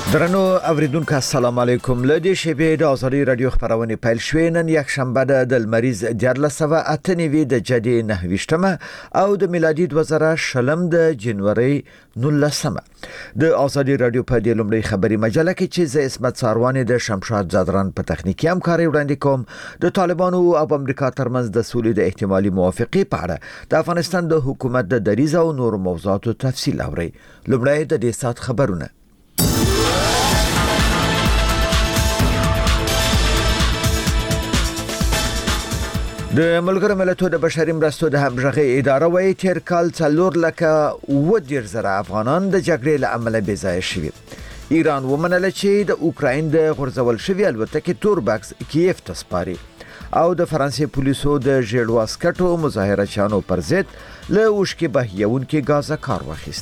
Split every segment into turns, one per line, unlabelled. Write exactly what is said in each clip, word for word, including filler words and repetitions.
درنو اوریدونکو السلام علیکم. لدی شبه د ازادي رادیو خبرونه پیل شوې. نن یک شنبه د مریض دیارلسوه اتنوي د جدي نهویشتمه او د میلادي دوه زره شلم د جنوري نولسمه. د ازادي رادیو په دې لومړی خبري مجله کې چې ز اسمت ساروان د شمشاد زادران په تخنیکی همکاري وړاندې کوم د طالبانو او امریکا ترمنځ د سولې د احتمالي موافقه په اړه د افغانستان د حکومت د دریځ او نور موضوعاتو تفصیل اوري. لومړی د دې سات خبرونه. د ملګرو ملتونو د بشري مرستو د همغږي اداره وايي تیر کال څلور لکه و ډیر زره افغانان د جګړې له امله بې ځایه شوي. ایران ومنله چې د اوکراین د غورځول شوی الوتکې توربکس کیف ته سپاري او د فرانسې پولیسو د ژړ واسکټو مظاهره پر ضد له اوښکې بهیونکي غازه کار واخیست.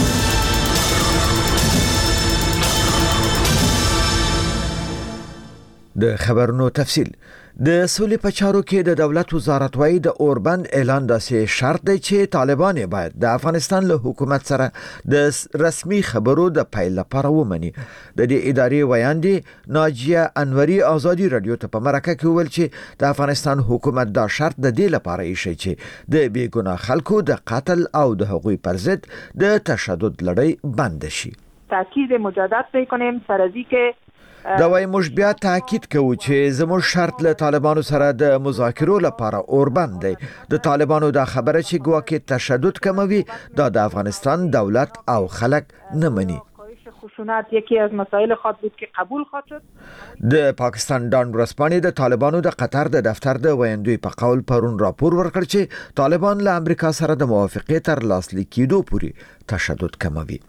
د خبرونو تفصیل. د سولې په چارو کې د دولت وزارت وايي د اوربند اعلان داسې شرط دی چې طالبان باید د افغانستان له حکومت سره د رسمي خبرو د پیل لپاره ومني. د دې ادارې ویاندې ناجیه انوري ازادي رادیو ته په مرکه کې ویل چې د افغانستان حکومت دا شرط د دې لپاره ایښی چې د بیګناه خلکو د قتل او د حقوقي پر ضد د تشدد لړۍ بند شي.
تاکید مجدد می‌کنیم سر از اینکه
دا وای موږ بیا تاکید کوو چې زموږ شرط له طالبانو سره د مذاکرو لپاره اوربند دی. د طالبانو دا خبره چې ګواکې تشدد کموي دا د افغانستان دولت او خلک نه مني.
خشونت یکی از مسائل خود بود که قبول خواهد شد.
د پاکستان ډان ورسپانې د طالبانو د قطر د دفتر د ویندوی په قول پرون راپور ورکړ چې طالبان له امریکا سره د موافقې تر لاسلیک کېدو پورې تشدد کموي.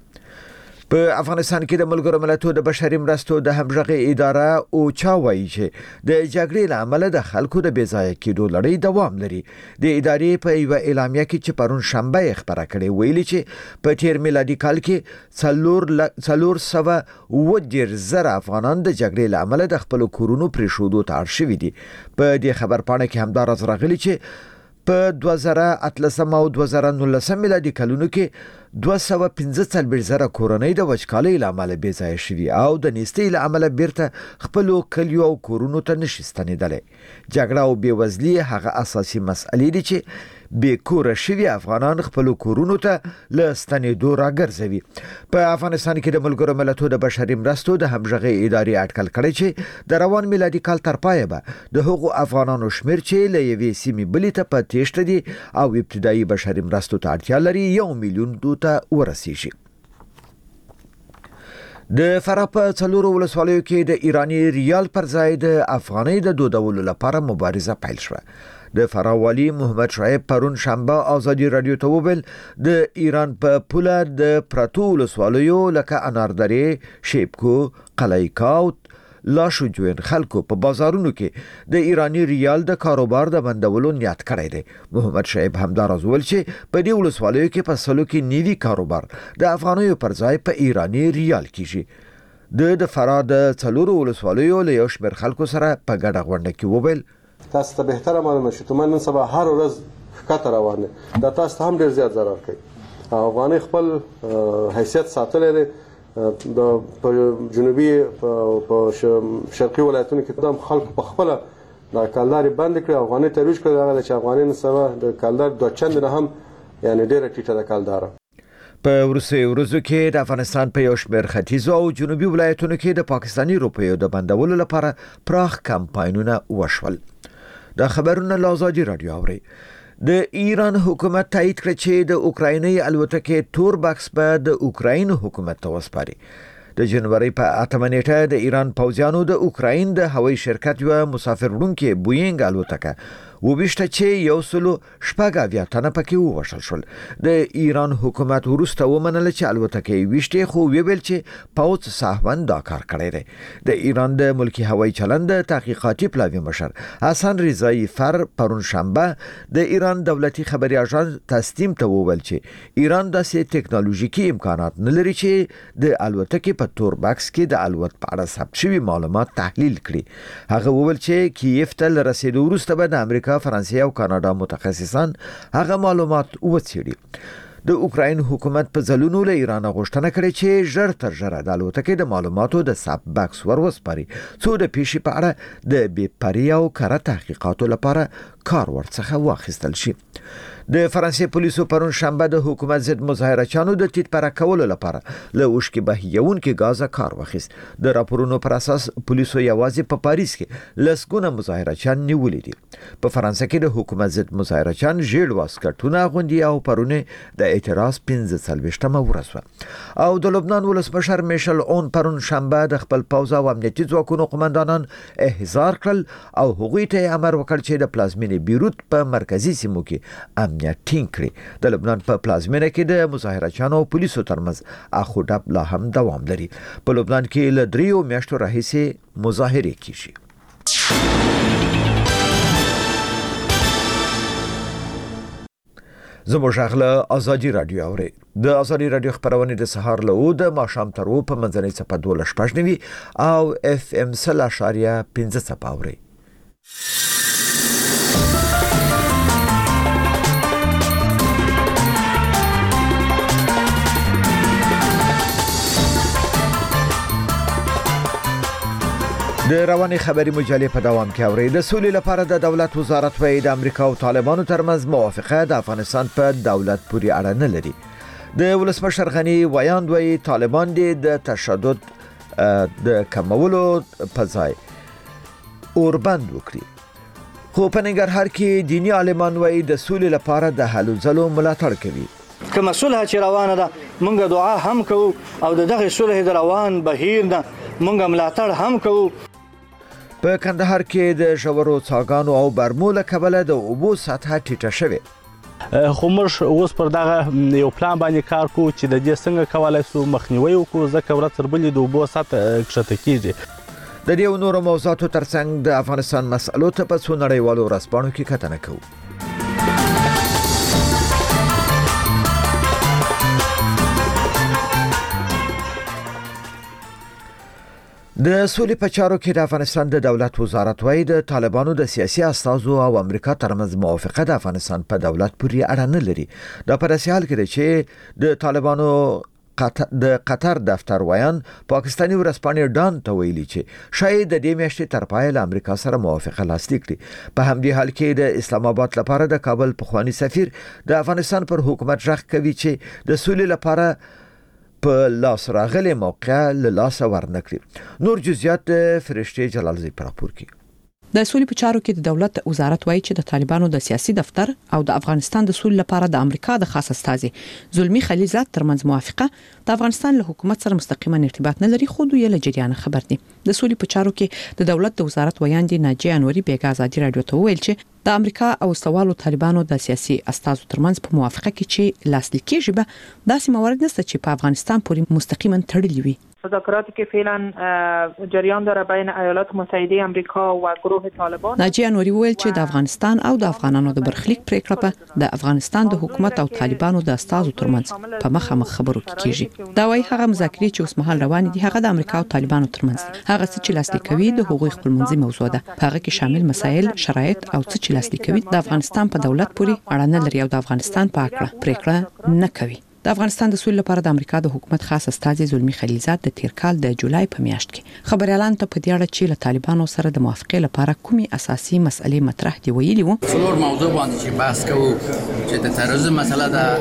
په افغانستان کې د ملګرو ملتونو د بشري مرستو د همغږي اداره او چا وایي چې د جګړې له امله د خلکو د بې ځایه کېدو لړۍ دوام لري. د ادارې په یو اعلامیه کې چې پرون شنبه یې خبره کړې ویلي چې په تیر میلادي کال کې څلور څلور سوه و ډیر زره افغانان د جګړې له امله د خپل کورونو پرېښودو ته اړ شوي دي. په دې خبرپاڼه کې همدا راز راغلي چې په دوه زره اتلسم او دوه زره نولسم میلادي کلونو کې دوه سوه پنځه څلوېښت زره کورنۍ د وچکالۍ له امله بې ځایه شوي او د نیستۍ له امله بیرته خپلو کلیو او کورونو ته نشي ستنېدلی. جګړه او بېوزلي هغه اساسي مسئلې دي چې بې کوره شوي افغانان خپلو کورونو ته له ستنېدو راګرځوي. په افغانستان کې د ملګرو ملتونو د بشري مرستو د همغږۍ ادارې اټکل کړی چې د روان میلادي کال تر پایه به د هغو افغانانو شمېر چې له یوې سیمې بلې ته په تېښته دي او ابتدایي بشري مرستو ته اړتیا لري یو میلیون ته ورسیږي. د فراه په څلورو ولسوالیو کې د ایرانی ریال پر ځای د افغانۍ د دودولو لپاره مبارزه پیل شوه. د فراه والی محمد شعیب پرون شنبه ازادي رادیو ته وویل د ایران په پوله د پرتو ولسوالیو لکه اناردرې، شیبکو، قلعه‌کاو لاشو جوین خلکو په بازارونو کې د ایرانی ریال د کاروبار د بندولو نیت کړی دی. محمد شعیب همداراز ویل چې په دې ولسوالیو کې په سلو کې نیوي کاروبار د افغانیو پر ځای په ایرانی ریال کیږي. د د فراه د څلورو ولسوالیو له یو شمېر خلکو سره په ګډه غونډه کې وویل
تاسو ته بهتره معلومه شي تومان نن سبا هر ورځ ښکته روانه دا تاسو ته هم ډېر زیات ضرر کوي. افغانۍ خپل حیثیت ساتلی دی. د جنوبي په شرقي ولایتونو کې د خلکو په خپل د کالداري بند کړی افغانۍ ترویج کړی هغه چې افغانۍ نن سبا د کالدار دوه چند نه هم یعنی ډېره ټیټه ده کالداره.
په وروستیو ورځو کې د افغانستان په یو شمېر ختیځو او جنوبي ولایتونو کې د پاکستاني روپیو د بندولو لپاره پراخ کمپاینونه وشول. دا خبرونه له ازادي رادیو اوري. د ایران حکومت تایید کړ چې د اوکرایني الوتکې توربکس به د اوکراین حکومت ته وسپاري. د جنوري په اتمه نیټه د ایران پوځیانو د اوکراین د هوایي شرکت یو مسافر وړونکې بوینګ الوتکه وبشته چې یو سلو شپږ اویا تنه پکې ووژل شول. د ایران حکومت وروسته ومنله چې الوتکې ویشتې خو ویل چې پوځ صاحبان دا کار کړی دی. د ایران د ملکی هوایي چلند تحقیقاتي پلاوی مشر حسن رضایی فر پرون شنبه د ایران دولتي خبري اژانس تسنیم ته وویل چې ایران داسې ټکنالوژیکي امکانات نه لري چې د الوتکې په توربکس کې د الوت په اړه ثبت شوي معلومات تحلیل کړي. هغه وویل چې کیف ته رسیدو وروسته به د امریکا، فرانسې او کاناډا متخصصان هغه معلومات وڅېړي. د اوکراین حکومت په ځلونو له ایران غوښتنه کړې چې ژر تر ژره د الوتکې د معلوماتو د ساب باکس وروسپاري څو د پیښې په اړه د بې پرې او کره تحقیقاتو لپاره کار ورڅخه واخیستل شي. د فرانسې پولیسو پرون شنبه د حکومت ضد مظاهرچیانو د تیت پره کولو لپاره له اوښکې بهیونکي غازه کار واخیست. د راپورونو پر اساس پولیسو یوازې په پاریس کې لسګونه مظاهرچیان نیولي دي. په فرانسه کې د حکومت ضد مظاهرچیان ژیړ واسکټونه اغوندي او پرونه د اعتراض پنځه څلوېښتمه ورځ وه. او د لبنان ولسمشر میشل اون پرون شنبه د خپل پوځ او امنیتي ځواکونو قومندانان احضار کړل او هغوی ته امر وکړ چې د پلازمینې بیروت په مرکزي سیمو کې امنیت ټینګ کړي. د لبنان په پلازمینه کې د مظاهرچیانو او پولیسو ترمنځ اخو ډب لا هم دوام لري. په لبنان کې له دریو میاشتو راهیسې مظاهرې کیږي. زموږ غله ازادي رادیو اوري د ازادي رادیو خبرونه د سهار له د ماښام تر و په منځنۍ صفه دوه شپږ او اف ام صفر اشاریه پنځه صفه اوري. د رواني خبري مجلې په دوام کې اوري. د سولې لپاره د دولت وزارت وايي د امریکا او طالبانو ترمنځ موافقه د افغانستان په دولت پورې اړه نه لري. د ولسمشر غني ویاند وايي طالبان د تشدد د کمولو په ځای اوربند وکړي. خو په ننګرهار کې دینی عالمان وايي د سولې لپاره د هلو ځلو ملاتړ کوي.
کومه صلح چې روانه ده مونږ دعا هم کوو او دغه صلح د روان بهیر نه مونږ ملاتړ هم کوو.
په کندهار کې د ژورو څاګانو او برمول کبله د اوبو سطح ټیټه شوه.
خو موږ اوس پر دغه یو پلان باندې کار کوو چې د دې څنګه کولای شو مخنیوي وکړو ځکه ورځ تر بلې د اوبو سطح کښته کیږي.
د دې نورو موضوعاتو ترڅنګ د افغانستان مسألو ته په څو نړیوالو ورځپاڼو کې کتنه کوو. د سولې په چارو کې د افغانستان د دولت وزارت وايي د طالبانو د سیاسي استازو او امریکا ترمنځ موافقه د افغانستان په دولت پورې اړه نه لري. دا په داسې حال کې ده چې د طالبانو د قطر دفتر ویان پاکستاني ورځپاڼې ډان ته ویلي چې شاید د دې میاشتې تر پایه له امریکا سره موافقه لاسلیک کړي. په همدې حال کې د اسلام آباد لپاره د کابل پخوانی سفیر د افغانستان پر حکومت ژغ کوي چې د سولې لپاره په لاس راغلي موقع له لاس ورنکړي. نور جزئیات فرشته جلالزی پر راپور کې.
د سولې په چارو کې د دولت وزارت وایي چې د طالبانو د سیاسي دفتر او د افغانستان د سولې لپاره د امریکا د خاص استازي زلمی خلیلزاد ترمنځ موافقه د افغانستان له حکومت سره مستقیما ارتباط نه لري خو دوی له جریان خبر دي. د سولې په چارو کې د دولت د وزارت ویاندې ناجیه انوري بیګا ازادي رادیو ته ویل چې د امریکا او سوالو طالبانو د سیاسي استازو ترمنځ په موافقه کې چې لاسلیک کیږي به داسې موارد نشته چې په افغانستان پورې مستقیما تړلي وي.
مذاکراتی که فعلا جریان داره بین ایالات متحده آمریکا و گروه طالبان.
ناجیه نوری ویل چې د افغانستان او د افغانانو د برخلیک پریکړه په د افغانستان د حکومت او طالبانو د استازو ترمنځ په مخامخ خبرو کې کیږي. دا وايي هغه مذاکرې چې اوس مهال روان دي هغه د امریکا او طالبانو ترمنځ هغه څه چې لاسلیک کوي د حقوق خپلمنځي موضوع ده. هغه کې شامل مسایل، شرایط او څه چې لاسلیک کوي د افغانستان په دولت پورې اړه نه لري او د افغانستان په اړه پریکړه نه کوي. د افغانستان د سولې لپاره د امریکا د حکومت خاص استازي زلمی خلیلزاد د تیر کال د جولای په میاشت کې خبريالان ته په دې اړه چې له طالبانو سره د موافقې لپاره کومي اساسي مسئلې مطرح دي ویلي وو.
څلور موضوع باندې چې بحث کوو چې د تروریزم مسله ده،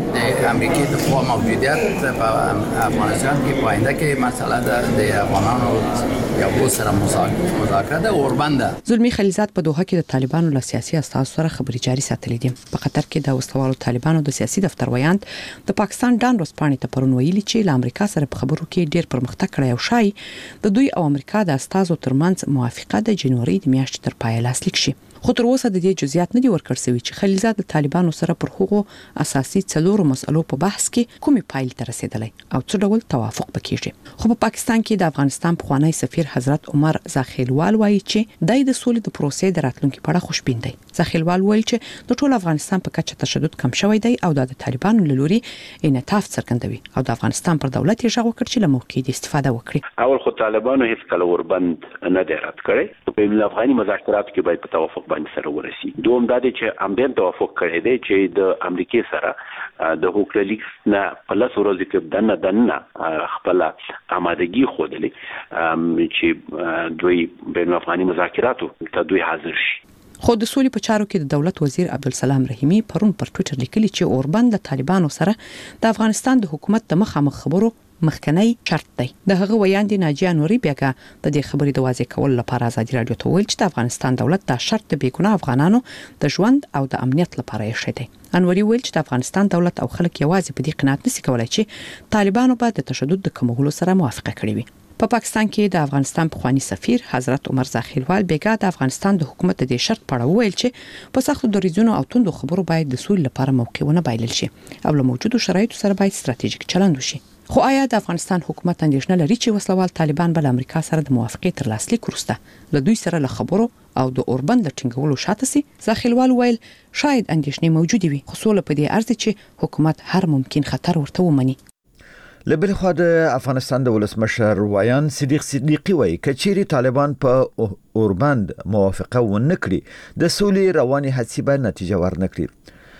د امریکای د قوا موجودیت په افغانستان کې پاینده کې مسله ده، د افغانانو یو بل سره مذاکره ده اوربنده.
زلمی خلیلزاد په دوحه کې د طالبانو له سیاسي استازو سره خبري جاري ساتلې دي. په قطر کې د وسوالو طالبانو د سیاسي دفتر ویاند د پاکستان ډان ورځپاڼې ته پرون ویلي چې له امریکا سره په خبرو کې ډیر پرمختګ کړی او شای د دوی او امریکا د استازو ترمنځ موافقه د جنوري د میاشتې تر پایه لاسلیک شي. خو تر اوسه د دې جزئیات نه دي ورکړل شوي چې خلیلزاد د طالبانو سره پر هغو اساسي څلورو مسلو په بحث کې کومې پایلې ته رسیدلی او څه ډول توافق پکېږي. خو په پاکستان کې د افغانستان پخوانی سفیر حضرت عمر زاخیلوال وایي چې دای د سولې د پروسې د راتلونکو په اړه خوشبین دی. زاخیلوال وایي چې د ټول افغانستان په کچه تشدد کم شوی دی او د طالبانو له لوري انعطاف څرګندوي او د افغانستان پر دولت یې ژغ وکړ چې له موقع د استفاده وکړي.
اول خو طالبانو هیڅ کله وربند نه دی رد کړی. په بین الافغاني مذاکراتو کې باید په توافق توافق باندې سره ورسی. دوم دا دی چې امبین توافق کړی دی چې د امریکای سره د هوکړې لیک نه په لاس ورځې کې دنه دنه خپل آمادګي خوده چې دوی بین افغاني مذاکراتو ته دوی حاضر شي.
خو د سولې په چارو کې د دولت وزیر عبدالسلام رحیمی پرون پر ټوئیټر لیکلی چې اوربند د طالبانو سره د افغانستان د حکومت د مخامخ خبرو مخکنی شرط دی. د هغه ویاندې ناجیه نوري بیاګه د دې خبرې د واضح کولو لپاره ازادي رادیو ته ویل چې د افغانستان دولت دا شرط د بیګناه افغانانو د ژوند او د امنیت لپاره یې شته دی. انوري ویل چې د افغانستان دولت او خلک یوازې په دې قناعت نشي کولای چې طالبانو به د تشدد د کمولو سره موافقه کړې وي. په پا پاکستان کې د افغانستان پخوانی سفیر حضرت عمر زاخیلوال بیګا د افغانستان د حکومت د شرط په اړه ویل چې په سختو دریځونو او توندو خبرو باید د سولې لپاره موقعونه بایلل شي او له موجودو شرایطو سره باید ستراتیژیک چلند وشي. خو آیا د افغانستان حکومت اندېښنه لري چې وسلوال طالبان بل امریکا سره د موافقې تر لاسلیک وروسته له دوی سره له خبرو او د اوربند د ټینګولو شاته سي؟ زاخیلوال ویل شاید اندېښنې موجوده وي خو سوله په دې ارزي چې حکومت هر ممکن خطر ورته ومني.
لبل خو د افغانستان د ولسمشر وایان صدیق صدیقی وایي کچيري طالبان په اوربند موافقه ونکړي د سولې رواني هڅې به نتیجه ورنکړي.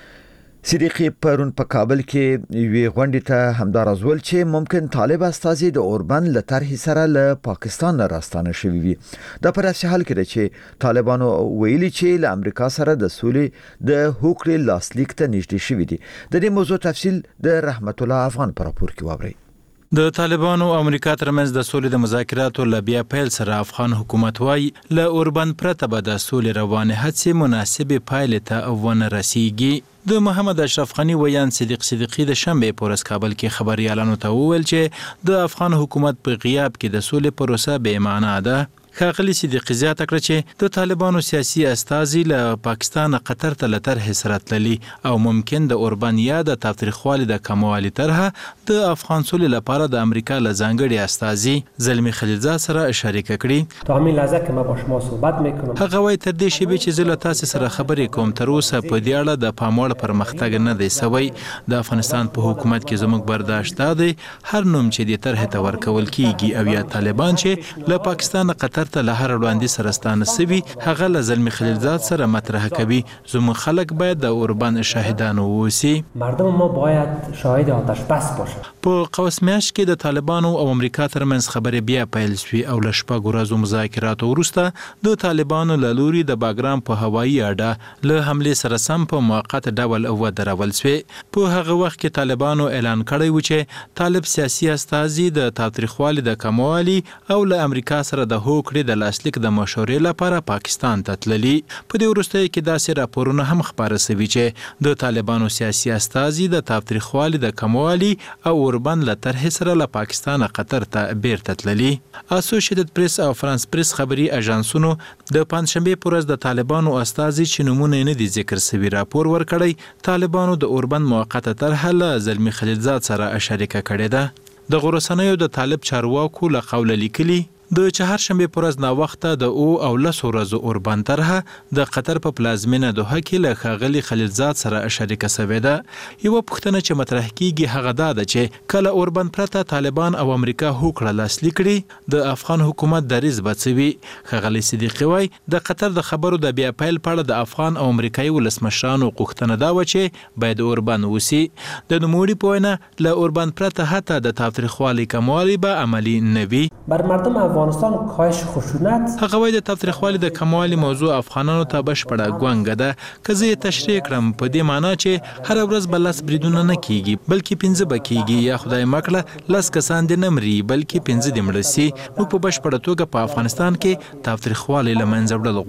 صدیقی پرون په کابل کې وی غونډې ته همدارز ول چې ممکن طالب استازي د اوربند له طرحې سره له پاکستان راستانه شوي وي. دا پر اساس حال کې چې طالبانو ویلي چې له امریکا سره د سولې د هوکړې لاسلیک ته نږدې شوي دي. د دې موضوع تفصیل د رحمت الله افغان پر راپور کې واورئ.
د طالبانو او امریکا ترمنځ د سولې د مذاکراتو له بیا پیل سره افغان حکومت وايي له اوربند پرته به د سولې روانې هڅې مناسبې پایلې ته ونه رسیږي. د محمد اشرف غنی ویان صدیق صدیقی د شنبه په ورځ کابل کې خبريالانو ته وویل چې د افغان حکومت په غیاب کې د سولې پروسه بې معنا ده. ښاغلي صدیقی زیاته کړه چې د طالبانو سیاسي استازي له پاکستان قطر ته له طرحې سره تللي او ممکن د اوربند یا د تاوتریخوالي د کموالي طرحه د افغان سولې لپاره د امریکا له ځانګړي استازي زلمی خلیلزاد سره شریک کړي.
تا همین لحظه که ما با شما صحبت میکنم
هغه وایي تر دې شیبې چې زه له تاسو سره خبرې کوم تر اوسه په دې اړه د پاموړ پرمختګ نه دی سوی. د افغانستان په حکومت کې زموږ برداشت دی هر نوم چې د طرحې ته ورکول کیږي او یا طالبان چې له پاکستان قطر ته له هر وړاندې سره ستانه سوي هغه له زلمی خلیلزاد سره مطرح کوي. زموږ خلک باید د اوربند شاهدان اوسي.
مردم ما باید شاهد آتش بس باشه.
په قوس میاشت کې د طالبانو او امریکا ترمنځ خبرې بیا پیل شوې او له شپږ ورځو مذاکراتو وروسته د طالبانو له لوري د باګرام په هوایي اډه له حملې سره سم په موقت ډول ودرول شوې. په هغه وخت کې طالبانو اعلان کړی و چې طالب سیاسي استازي د تاوتریخوالي د کموالي او له امریکا سره د هوکړې د لاسلیک د مشورې لپاره پاکستان ته تللي. په دې وروسته کې داسې راپورونه هم خبره شوي چې د طالبانو سیاسي استازي د تاوتریخوالي د کموالي او اوربند له طرحې سره له پاکستان قطر ته بیرته تللي. اسوسییټډ پریس او فرانس پریس خبري اژانسونو د پنځشنبه پر ورځ د طالبانو استازي چې نمونه نه دي ذکر شوي راپور ورکړی طالبانو د اوربند موقته طرحه له زلمی خلیلزاد سره شریکه کړې ده. د غورسنیو د طالب چارواکو له قوله لیکلي د چهارشنبه پر ورځ نا وخته د او او لسو ورځو اوربند طرحه د قطر په پلازمینه دوحه کې له ښاغلي خلیلزاد سره شریکه شوې ده. یوه پوښتنه چې مطرح کیږي هغه دا ده چې کله اوربند پرته طالبان او امریکا هوکړه لاسلیک کړي د افغان حکومت دریځ به څه وي. ښاغلي صدیقي وایي د قطر د خبرو د بیا پیل په اړه د افغان او امریکایي ولسمشرانو غوښتنه دا وه چې باید اوربند وسي. د نوموړي په وینا له اوربند پرته حتی د تاوتریخوالي کموالي به عملي نه وي.
بر مردم افغانستان کاهش خشونت
هغه وایي د تاوتریخوالي د کموالي موضوع افغانانو ته بشپړه ګونګه ده. که زه یې تشریح کړم په دې معنا چې هره ورځ به لس بریدونه نه کیږي بلکې پنځه به کیږي یا خدای مکړه لس کسان دې نه مري بلکې پنځه دې مړه سي. موږ په بشپړه توګه په افغانستان کې تاوتریخوالي له منځه وړل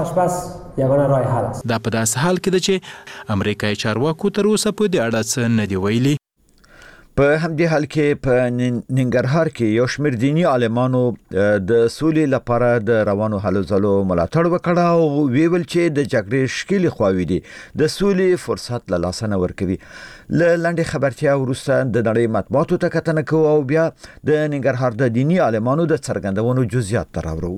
غواړو. دا په داسې حال کې ده چې امریکایي چارواکو تر اوسه په دې اړه څه نه دي ویلي.
په همدې حال کې په ننګرهار کې یو شمېر دینی عالمانو د سولې لپاره د روانو هلو ځلو ملاتړ وکړ او ویل چې د جګړې شکلې خواوې دي د سولې فرصت له لاسه نه ورکوي. له لنډې خبرتیا وروسته د نړۍ مطبوعاتو ته کتنه کوو او بیا د ننګرهار د دینی عالمانو د څرګندونو جزئیات ته راوړو.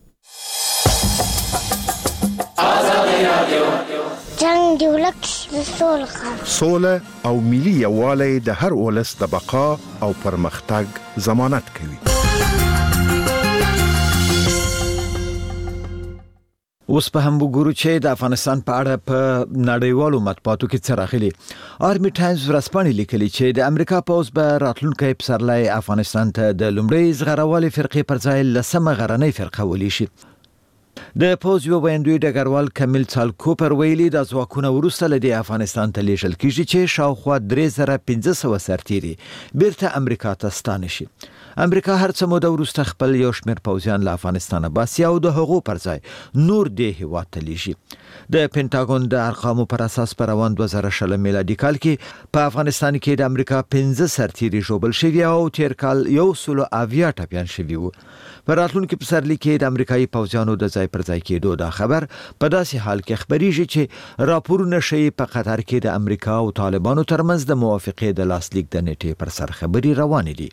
جنگ دی ولک سوله
سوله او ملي یووالی د هر ولس د بقا او پرمختګ ضمانت کوي.
اوس په هم وګورو چې د افغانستان په اړه په نړیوالو مطبوعاتو کې څه راغلي. آرمي ټایمز ورځپاڼې لیکلي چې د امریکا پوځ به راتلونکی پسرلی افغانستان ته د لومړۍ زغروالې فرقې پر ځای لسمه غرنۍ فرقه ولېشي. د پوځ یو ویاندوی ډګروال کمیل سالکوپر ویلي د ځواکونو وروسته له دې افغانستان ته لیږل کیږي چې شاوخوا درې زره پنځه سوه سرتیري بیرته امریکا ته ستانه شي. امریکا هر څه موده وروسته خپل یو شمېر پوځیان له افغانستانه باسي او د هغو پر ځای نور دې هېواد ته لیږي. د پینټاګون د ارقامو پر اساس په روان دوه زره شل میلادي کال کې په افغانستان کې د امریکا پنځه سرتیري ژوبل شوي او تیر کال یو سلو اویا ټپیان شوي وو. په راتلونکي پسرلي کې د امریکایي پوځیانو د ځای پر ځای کېدو دا خبر په داسې حال کې خبرېږي چې راپورونه ښیي په قطر کې د امریکا او طالبانو ترمنځ د موافقې د لاسلیک د نیټې پر سر خبرې روانې دي.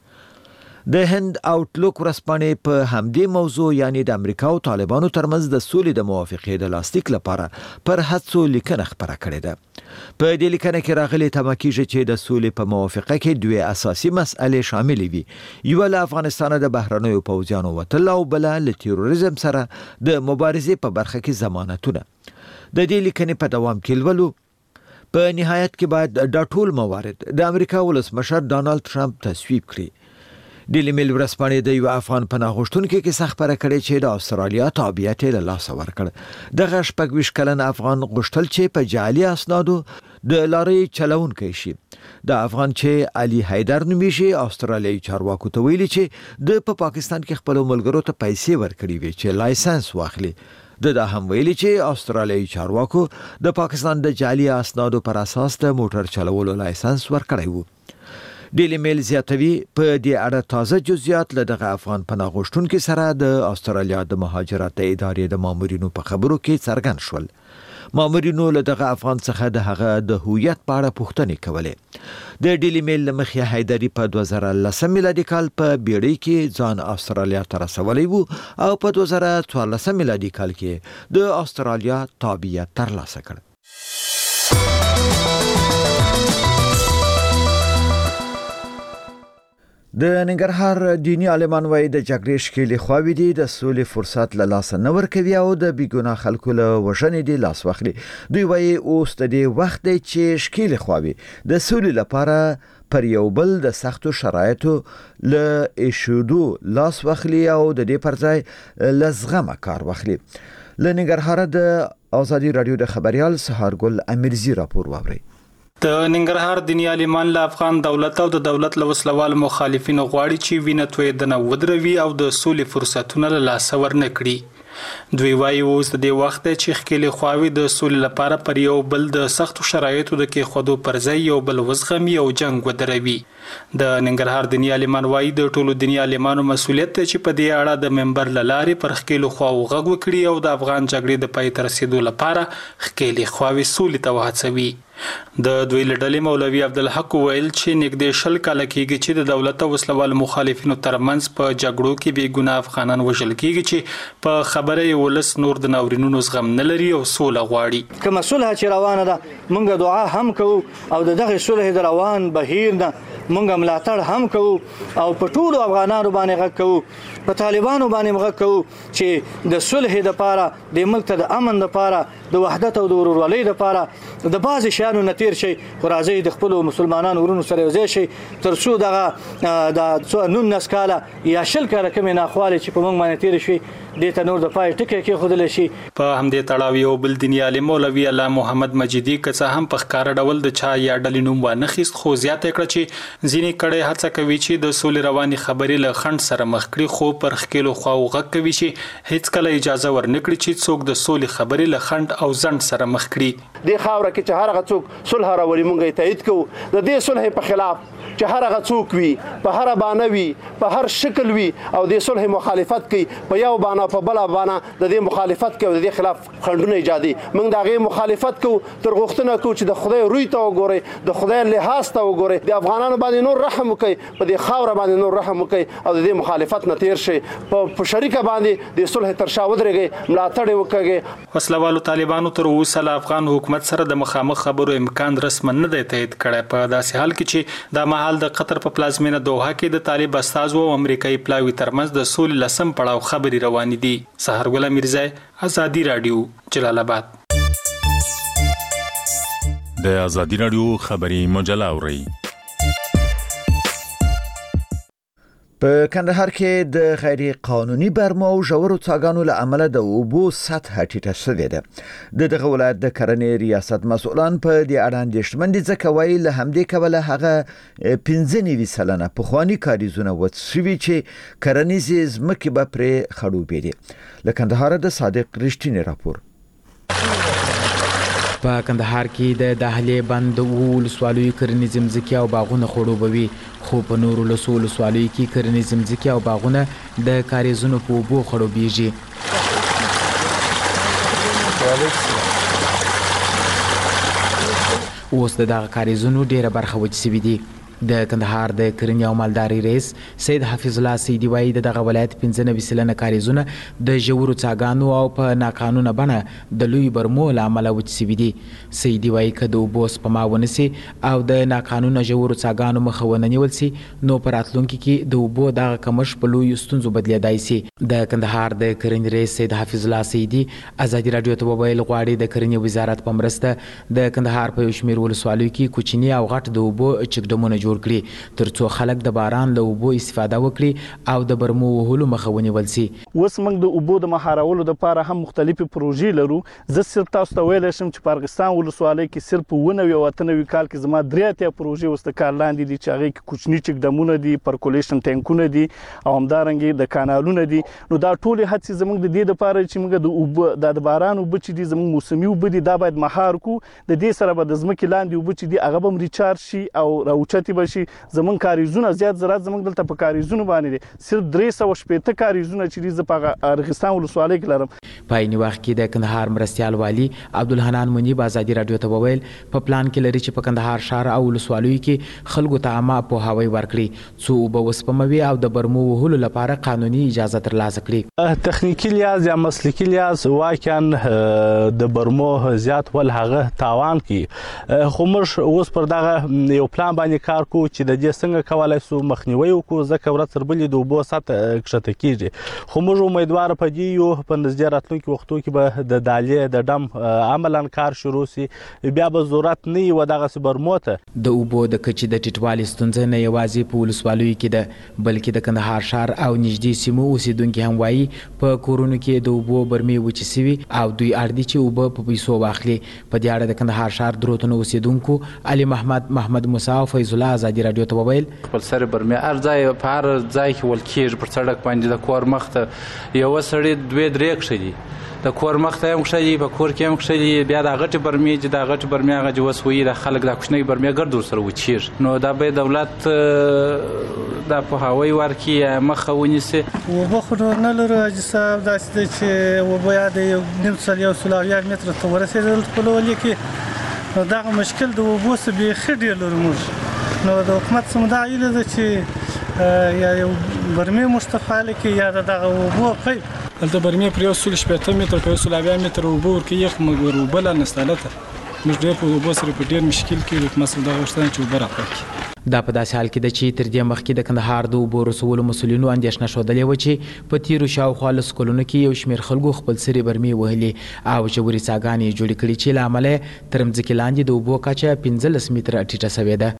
د هند آوټلوک ورځپاڼې په همدې موضوع یعنی د امریکا او طالبانو ترمنځ د سولې د موافقې د لاسلیک لپاره پر هڅو لیکنه خپره کړې ده. په دې لیکنه کې راغلي تمه کیږي چې د سولې په موافقه کې دوه اساسي مسئلې شاملې وي. یو له افغانستان د بهرنیو پوځیانو وتل او بل له تروریزم سره د مبارزې په برخه کې ضمانتونه. د دې لیکنې په دوام کې لولو په نهایت کې باید دا ټول موارد د امریکا ولسمشر ډانلډ ټرمپ تصویب کړي. ډیلی میل ورځپاڼې د یو افغان پناه غوښتونکي کیسه خپره کړې چې د استرالیا تابعیت یې له لاسه ورکړ. دغه شپږ ویشت کلن افغان غوښتل چې په جعلي اسنادو د لارې چلونکی شي. د افغان چې علي حیدر نومیږي استرالیایي چارواکو ته ویلي چې د په پاکستان کې خپل ملګرو ته پیسې ورکړي وي چې لایسنس واخلي. د دا هم ویلي چې استرالیایي چارواکو د پاکستان د جعلي اسنادو پر اساس د موټر چلولو لایسنس ورکړی وو. ډیلی میل زیاتوي په دې اړه تازه جزئیات له دغه افغان پناه غوښتونکي سره د استرالیا د مهاجرت ادارې د مامورینو په خبرو کې څرګند شول. مامورینو له دغه افغان څخه د هغه د هویت په اړه پوښتنې کولې. د ډیلی میل له مخې حیدري په دوه زره لسم میلادي کال په بیړۍ کې ځان استرالیا ته رسولی وو او په دوه زره څوارلسم میلادي کال کې د استرالیا تابعیت ترلاسه کړ. د ننګرهار دینی عالمان وایي د جګړې ښکېلې خواوې دي د سولې فرصت له لاسه نه ورکوي او د بېګناه خلکو له وژنې دي لاس واخلي. دوی وایي اوس د دې وخت دی چې ښکېلې خواوې د سولې لپاره پر یو بل د سختو شرایطو له ایښودو لاس واخلي او د دې پر ځای له زغمه کار واخلي. له ننګرهاره د ازادي راډیو د خبريال سهارګل امیرزي راپور واوري.
د ننګرهار دینی عالمان له افغان دولت او د دولت له وسلوال مخالفینو غواړي چې وینه تویدنه ودروي او د سولې فرصتونه له لاسه ورنه کړي. دوی وایي اوس د دې وخت چې ښکېلې خواوې د سولې لپاره پر یو بل د سختو شرایطو د کېښودو پر ځای یو بل وزغمي او جنګ ودروي. د ننګرهار دینی عالمان وایي د ټولو دینی عالمانو مسؤلیت دی چې په دې اړه د منبر له لارې پر ښکېلو خواوو غږ وکړي او د افغان جګړې د پای ته رسېدو لپاره ښکېلې خواوې سولې ته وهڅوي. د دوی لډلې مولوي عبدالحق ویل چې نږدې شل کاله کېږي چې د دولت او وسلوال مخالفینو ترمنځ په جګړو کې بې ګناه افغانان وژل کېږي چې په خبره یې ولس نور د ناورینونو زغم نه لري او سوله غواړي.
کومه صلح چې روانه ده موږ دعا هم کوو او د دغه صلح د روان بهیر نه موږ ملاتړ هم کوو او په ټولو افغانانو باندې غږ کوو، په طالبانو باندې غږ کوو چې د صلح لپاره د ملک ته د امن لپاره د وحدت او د ورورولۍ لپاره د بعضې شیانو نه تیر شي، خو راځئ د خپلو مسلمانانو ورونو سره یو ځای شي تر څو دغه د نولس کاله یا شل کاله کومې ناخوالې چې په موږ باندې تېرې شوي دې ته نور د پای ټکی کېښودلی شي.
په همدې تړاو یو بل دیني عالم مولوي الله محمد مجیدي که څه هم په ښکاره ډول د چا یا ډلې نوم وانخیست، خو زیاته کړه چې ځینې کړۍ هڅه کوي چې د سولې روانې خبرې له خنډ سره مخ کړي، خو پر ښکېلو خواو غږ کوي چې هیڅکله اجازه ورنکړي چې څوک د سولې خبرې له خنډ او ځنډ سره مخ کړي.
دې خاوره کې چې هر هغه څوک صلح راولي موږ یې تایید کوو. د دې صلح په خلاف چې هر هغه څوک وي په هر بانه وي په هر شکل وي او د صلح مخالفت کوي په یو بانه په بل بانه د دې مخالفت کوي او د دې خلاف خنډونه ایجادي، موږ د هغې مخالفت کوو تر غوښتنه کوو چې د خدای روی ته وګورئ، د خدای لحاظ ته وګورئ، د افغانانو باندې نور رحم وکړئ، په دې خاوره باندې نور رحم وکړئ او د دې مخالفت نه تیر شئ، په شریکه باندې د صلح تر شا ودرېږئ، ملاتړ یې وکړئ.
وسلوالو طالبانو تر اوسه له افغان حکومت سره د مخامخ خبرو امکان رسما نه دی تایید کړی. په داسې حال کې چې دا مهال مهال د قطر په پلازمینه دوحه کې د طالب استازو او امریکایي پلاوي ترمنځ د سولې لسم پړاو خبري روانې دي. سحرګل میرزای، ازادي رادیو، جلال آباد.
د ازادي رادیو خبري مجله اوري.
په کندهار کې د غیر قانوني برمو او ژورو څاګانو له امله د اوبو سطح ټیټه شوې ده. د دغه ولایت د کرنې ریاست مسؤلان په دې اړه اندېښمن دي، ځکه وایي له همدې کبله هغه پنځه نوي سلنه پخواني کاریزونه وچ شوي چې کرنیزې ځمکې به پرې خړوبېدې. له کندهاره د صادق رښتینی راپور.
په کندهار کې د دهلې بند ولسوالیو کرنیزې ځمکې او باغونه خړوبوي، خو په نورو لسو ولسوالیو کې کرنیزې ځمکې او باغونه د کاریزونو په اوبو خړوبېږي. اوس د دغه کاریزونو ډیره برخه وچ شوې دي. د کندهار د کرنې او مالداري رئیس سید حافظ الله سیدی وایي د دغه ولایت پنځه نوي سلنه کاریزونه د ژورو څاګانو او په ناقانونه بڼه د لوی برمو له امله وچ شوي دي. سیدی وایي که د اوبو سپما ونه سي او د ناقانونه ژورو څاګانو مخه ونه نیول سي، نو په راتلونکي کې د اوبو دغه کمښت په لویو ستونزو بدلېدای سي. د کندهار د کرنې رئیس سید حافظ الله سیدی ازادي رادیو ته وویل غواړي د کرنې وزارت په مرسته د کندهار په یو شمېر ولسوالیو کې کوچني او غټ د اوبو چکډمونه جوړ کړي، ترڅو خلک د باران له اوبو استفاده وکړي او د برمو وهلو مخه ونیول سي.
اوس موږ د اوبو د مهارولو لپاره هم مختلفې پروژې لرو. زه صرف تاسو ته ویلی شم چې په ارغستان ولسوالۍ کې صرف اووه نوي او اته نوي کال کې زما درې اتیا پروژې اوس د کار لاندې دي چې هغې کې کوچني چکډمونه دي، پرکولیشن ټینکونه دي او همدارنګې د کانالونه دي. نو دا ټولې هڅې زموږ د دې دپاره چې موږ د اوبه دا د باران اوبه چې دي زموږ موسمي اوبه دي دا باید مهار کړو. د دې سره به د ځمکې لاندې اوبه چې دي هغه به هم ریچارج شي او راوچتې به شي. زمون کاریزونه زیات زراعت زمون دلته په کاریزونه باندې دي، صرف درې سوه شپېته کاریزونه چې دي زه په ارغستان ولسوالۍ کې لرم.
په عیني وخت کې د کندهار مرستیال والي عبدالحنان منیب ازادي رادیو ته وویل په پلان کې لري چې په کندهار ښار او ولسوالیو کې خلکو ته عامه پوهاوی ورکړي، څو اوبه وسپموي او د برمو وهلو لپاره قانوني اجازه ترلاسه کړي.
تخنیکي لحاظ یا مسلکي لحاظ واقعا د برمو زیات ول هغه تاوان کوي، خو موږ اوس پر دغه یو پلان باندې کار کوو چې د دې څنګه کولای سو مخنیوی وکړو، ځکه ورځ تر بلې د اوبو سطح کښته کیږي. خو موږ امیدواره په دې یو په نږدې راتلونکي وختو کې به د دالې د ډم عملاً کار شروع سي، بیا به ضرورت نه وي دغسې برمو ته.
د اوبو د کچې د ټیټوالي ستونزه نه یوازې په ولسوالیو کې ده، بلکې د کندهار ښار او نږدې سیمو اوسېدونکي هم وایي په کورونو کې د اوبو برمې وچې سوي او دوی اړ دي چې اوبه په پیسو واخلي. په دې اړه د کندهار ښار دروتونو اوسېدونکو علي محمد محمد موسی او فیض الله ازادي رادیو ته وویل
خپل سر برمې هر ځای په هر ځای کې ول کېږي، پر سړک باندې د کور مخ ته یوه سړی دوې درې کښې دي، د کور مخ ته هم کښې دي، په کور کې هم کښې دي. بیا دا غټې برمې چې دا غټې برمې هغه چې اوس وایي دا خلک دا کوچنۍ برمې ګرد ورسره وچېږي. نو دا به دولت دا پوهاوی ورکړي، مخه ونیسي.
اوبه خو نور نه لرو حاجي صاحب، داسې ده چې اوبه یا د یو نیم سل یو سل اویا متره ته ورسېدل په لولي کې. نو دغه مشکل د اوبو څه بیخي ډېر لرو موږ. نو د حکومت څه مدعا هیله ده چې یا یو برمې موږ ته فعاله کړي یا د دغه اوبو پیپ
دلته برمې پر یو سل شپېته متره په یو سل اویا متره اوبه ورکوي، یخ موږ اوبه لا نشته هلته. موږ ډېر په اوبو سره په ډېر مشکل کې د حکومت سره دغه غوښتنه چې اوبه راکړي.
دا په داسې حال کې ده چې تر دې مخکې د کندهار د اوبو رسولو مسؤلینو اندېښنه ښودلې وه چې په تېرو شاوخوا لسو کلونو کې یو شمېر خلکو خپل سرې برمې وهلې او ژورې څاګانې یې جوړې کړي چې له امله یې تر مځکې لاندې د اوبو کچه پنځلس متره ټیټه سوې ده.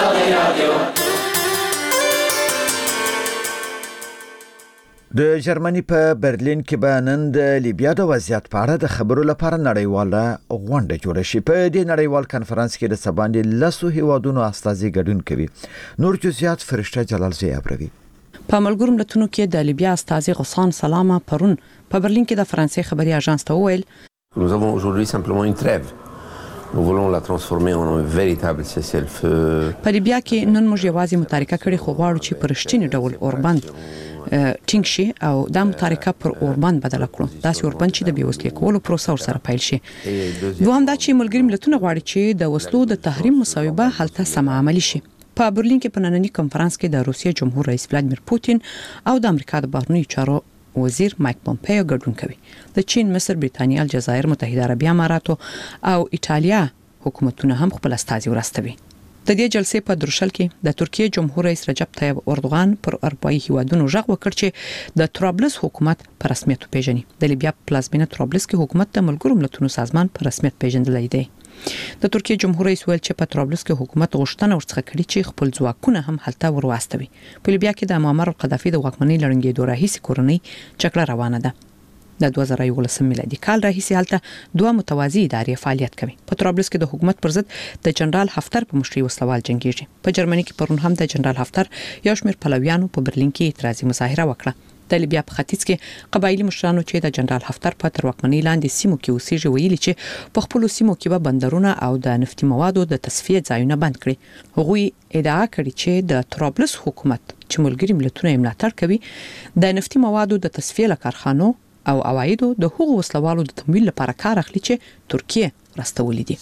د جرمني په برلین کې به نن د لیبیا د وضعیت په اړه د خبرو لپاره نړیواله غونډه جوړه شي. په دې نړیوال کنفرانس کې د څه باندې لسو هیوادونو استازي ګډون کوي. نور جزئیات فرشته جلالزی ابروي.
په ملګرو ملتونو کې د لیبیا استازي غسان سلامه پرون په برلین کې د فرانسې خبري اژانس ته وویل
Nous avons aujourd'hui simplement une trêve. Nous voulons la transformer en un véritable cessez-le-feu.
په لیبیا کې نن موږ یوازې متارکه کړې خو غواړو چې په رښتیني ډول اوربند ټینګ شي او دا متارکه پر اوربند بدله کړو، داسې اوربند چې د بېوسلې کولو پروسه ورسره پیل شي. دوهم دا چې ملګري ملتونه غواړي چې د وسلو د تحریم مصوبه هلته سم عملي شي. په برلین کې په ننني کنفرانس کې د روسیې جمهور رئیس ولادیمیر پوتین او د امریکا د بهرنیو چارو وزیر مایک پومپیو ګډون کوي. د چین، مصر، بریتانیا، الجزایر، متحده عربي امارات او ایټالیا حکومتونه هم خپل استازي ورستوي. د دې جلسې په درشل کې د ترکیه جمهور رئیس رجب طیب اردوغان پر اروپایي هیوادونو ژغ وکړ چې د طرابلس حکومت په رسمیت پیژني. د لیبیا پلازمینه طرابلس کې حکومت د ملګرو ملتونو سازمان په رسمیت پیژندلای دی. د ترکیه جمهور رئیس ویل چې په طرابلس کې حکومت غوښتنه ورڅخه کړې چې خپل ځواکونه هم هلته ورواستوي. په لیبیا کې د معمر القذافي د واکمنۍ لړنګېدو راهیسې کورنۍ چکړه روانه ده. د دوه زره یولسم میلادي کال راهیسې هلته دوه متوازی ادارې فعالیت کوي. په طرابلس کې د حکومت پر ضد د جنرال هفتر په مشرۍ وسلوال جنگیږي. په جرمني کې پرون هم د جنرال هفتر یو شمېر پلویانو په برلین کې اعتراضي مظاهره وکړه. د لیبیا په ختیځ کې قبایلی مشرانو چې د جنرال هفتر په تر واکمنۍ لاندې سیمو کې اوسېږي ویلي چې په خپل سیمو کې به بندرونه او د نفتي موادو د تصفیه ځایونه بند کړي. هغوی ادعا کړې چې د طرابلس حکومت چې ملګري ملتونه یې ملاتړ کوي د نفتي موادو د تصفیه له کارخانو او عوایدو د هغو وسلوالو د تمویل لپاره کار اخلي چې ترکیه راستولې دي.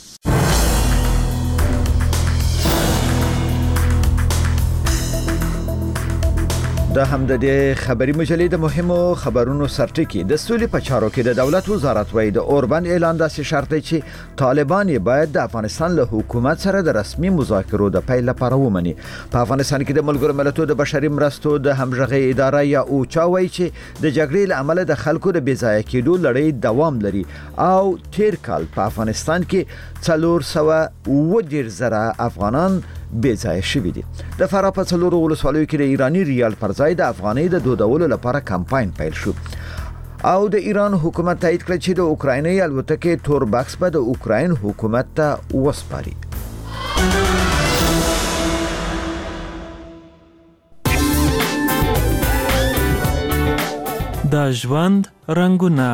د همدې خبري مجلې د مهمو خبرونو سرټکی د سولې په چارو کې د دولت وزارت وایي د اوربند اعلان داسې شرط دی چې طالبان یې باید د افغانستان له حکومت سره د رسمي مذاکرو د پیل لپاره ومني. په افغانستان کې د ملګرو ملتونو د بشري مرستو د همغږي اداره یا اوچا وایي چې د جګړې له امله د خلکو د بېځایه کېدو لړۍ دوام لري او تیر کال په افغانستان کې څلور سوه اووه دېرش زره افغانان بېځایه شوي دي. د فراه په څلورو ولسوالیو کې د ایراني ریال پر ځای د افغانۍ د دودولو لپاره کمپاین پیل شو او د ایران حکومت تایید کړ چې د اوکرایني الوتکې تور بکس به د اوکراین حکومت ته وسپاري.
د ژوند رنگونه.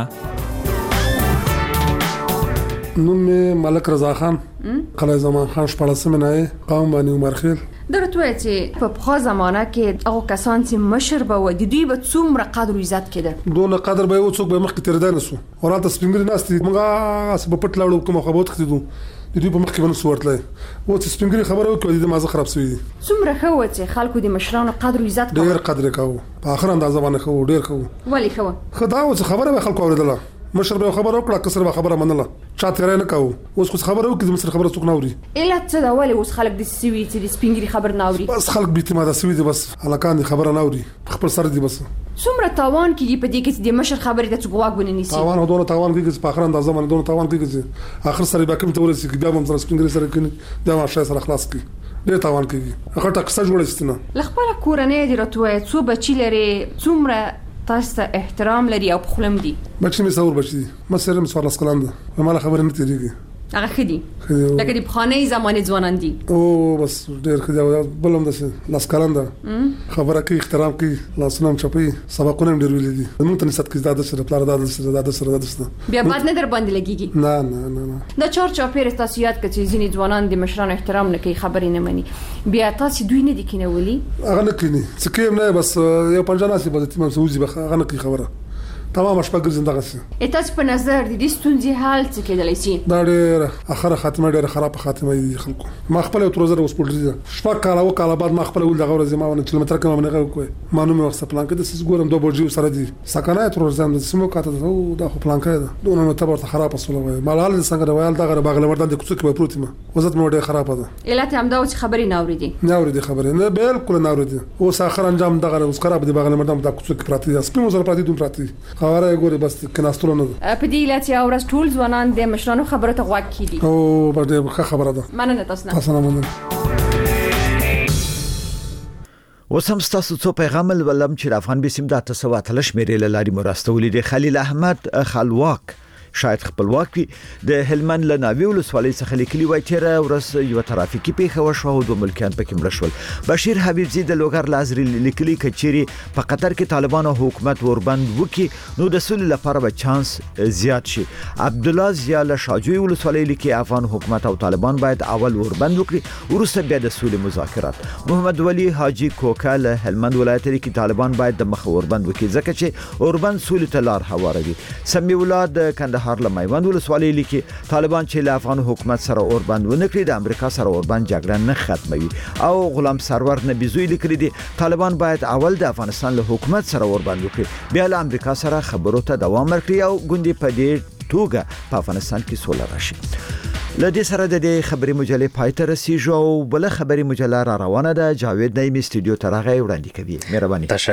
نوم می ملک رضا خان قلعه زمان خان شپاړسمه نه قوم باندې عمر خیل.
درته چې په پخوا زمانہ کې هغه کسان چې مشر به و د دوی به څومره قدر او عزت کېده.
دونه قدر به یو څوک به مخ کې تر دانه سو ورته سپینګری ناستي موږ اس په پټ لاړو کوم خبرت کړو د دوی په مخ کې ونه سورتلای و چې سپینګری خبره وکړه د مازه خراب شوی.
څومره خو چې خلکو د مشرانو قدر او عزت
کوي. ډیر قدر کوي په اخر اندازه باندې خو ډیر کوي.
ولی خو
خدا او خبره به خلکو اوریدله مشر به خبره وکړه کسر به خبره منله چاته رانه کاو اوس خو خبره وکړه مشر خبره څوک ناوري
اله څه دا ولی اوس خلک د سوي چې د سپینګری خبر ناوري
بس خلک بیت ما دا سوي دي بس الکان دي خبره ناوري خپل سر دي بس
څومره تاوان کیږي په دې کې د مشر خبره د څوک واګ ونی سي
تاوان دونه تاوان کیږي په اخر اندازه باندې دونه تاوان کیږي اخر سره به کوم تورسي کې بیا هم سره سپینګری سره کې دا ماشه سره خلاص کی ډیر تاوان کیږي هغه ټاکسه جوړه ستنه
لخپله کورنۍ دی راتوي څو بچی لري څومره تاسو ته احترام لري او خپلم دي
بچی می څور بچی ما سره می څور لاس کلام ده ما خبره نه تیریږي
هغه خدي لکه د بخانه زمانه ځوانان دي
او بس ډیر خدي بلم ده لاس کلام ده خبره کوي احترام کوي لاسونه چپي سبقونه ډیر ویل دي نو ته نسات کې زاده سره پلار داده سره داده سره داده سره
بیا بعد نه در باندې لګيږي
نه نه نه نه
دا چور چاپیر تاسو یاد کړئ چې ځینې ځوانان د مشرانو احترام نه کوي خبرې نه مني بیا تاسو دوی نه دي کینولي
هغه نه کینی څه کېم نه بس یو پنځه ناسي بده تیم سوزي بخ هغه نه کوي خبره تمام شپه ګرځم دغه څه
تاسو په نظر د دې ستونزې حل څه کېدلی شي
دا ډېر اخره خاتمه ډېر خراب خاتمه دي خلکو ما خپل تر زره اوس پټ شپه کاله وکاله بعد ما خپل ول دغه ورځ ما ونه کیلومتر کوم نه کوي ما نو مې وخت پلان کې د سس ګورم دوه بجې سره دي سکنه تر ورځم د سمو کاته او دا خو پلان کې ده دونه نو تبر خراب اصله وای مالال څنګه روایل دغه باغله ورته د کوڅه کې پروت ما وزت مو ډېر خراب ده
الهته هم دا چې خبرې نه اوریدي
نه اوریدي خبرې نه بالکل نه اوریدي اوس اخر انجام دغه اوس خراب دي باغله مرته د کوڅه کې پراتی ده سپمو سره پراتی دوم پراتی خبره ګوري بس کناسترو نه
په دې لاتي اورس ټول ځوانان د مشرانو خبره ته غوږ کیدي
او په دې خبره ده
مننه تاسو نه
تاسو نه مننه
وسم ستاسو څو پیغام ولم چې افغان بسم د تاسو اتلش مېرې لاري مرستولې د خلیل احمد خلواک شاید خپلواک وي د هلمند له ناوی ولسوالۍ څخه لیکلي وای تیره ورځ یو ترافیکي پیښه وشوه او دوه ملکیان پکې مړه شول. بشیر حبیبزي د لوګر لازري لیکلي کچيري په قطر کې طالبانو حکومت وربند وکي نو د سولې لپاره به چانس زیات شي. عبد الله زیا له شاجوی ولسوالۍ لیکي افغان حکومت او طالبان باید اول وربند وکړي ورسته بیا د سولې مذاکرات. محمد ولی حاجی کوکا له هلمند ولایت کې طالبان باید د مخ وربند وکړي ځکه چې وربند سولې ته لار هواروي. سمي ولاد کندهار هر لمایوند ولسوالۍ لیکي طالبان چې له افغان حکومت سره اوربند ونکړي د امریکا سره اوربند جګړه نه ختموي. او غلام سرور نبیزوی لیکلي دي طالبان باید اول د افغانستان له حکومت سره اوربند وکړي بیا له امریکا سره خبرو ته دوام ورکړي او ګوندې په دې توګه په افغانستان کې سوله راشي. لدې سره د دې خبري مجلې پای ته رسیدو او بل خبري مجله را روانه ده. جاوید نعیمی استودیو ته راغی وړاندې کوي. مهرباني.